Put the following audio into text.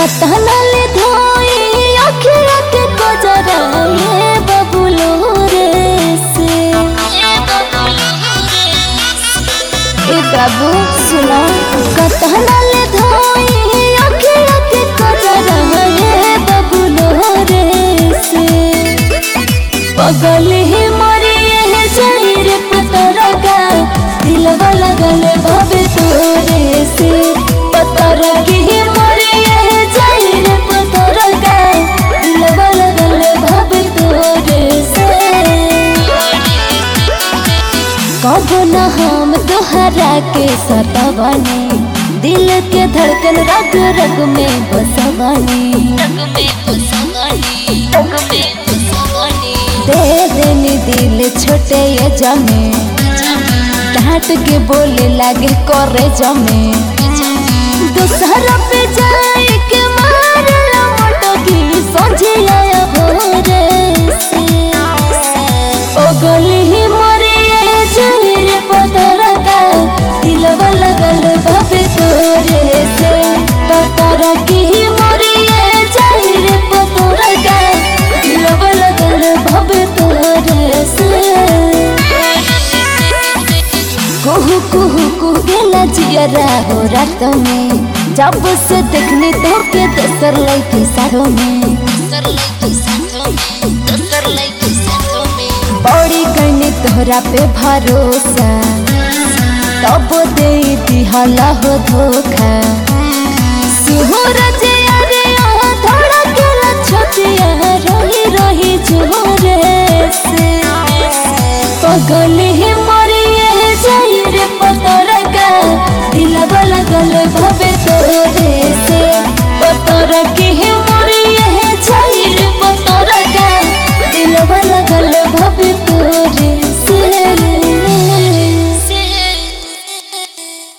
कतना ले धोई अखिया के कोजरा ये बबुलो रे से। ए बाबू सुनो कतना ले धोई अखिया के कोजरा ये बबुलो रे से। पगल ही मरी ये जाहिर पतरा का दिलवा लगल भवे तोरे से। पतरा की मरी ये जाहिर पतरा का दिलवा लगल भवे तोरे से। कब न हम तोहरा के सतावनी दिल के धड़कन रग रग में बसवानी। दे देनी दिल छोटे ये जमे डांट के बोले लागे करे जमे। दूसरा पे जाए के मारे मोटो की सोझे आया भोरे से। ओ गली ही मरे ये जाहिर पतरा का दिलवा लगल भवे तोरे से। पतरा की मरे ये जाहिर पतरा का दिलवा लगल भवे तोरे से। कुहू कुहू कुहला जियरा हो रातों में जब से देखने तो के दोसर लइके साथों में। बड़ी करने तोहरा पे भरोसा तब दे दिहला हो धोखा। सूरज अरे थोड़ा केला छोटिया रही रही जोरे से। पगल ही मरी ये जाहिर पतरा का दिलवा लगल भवे तोरे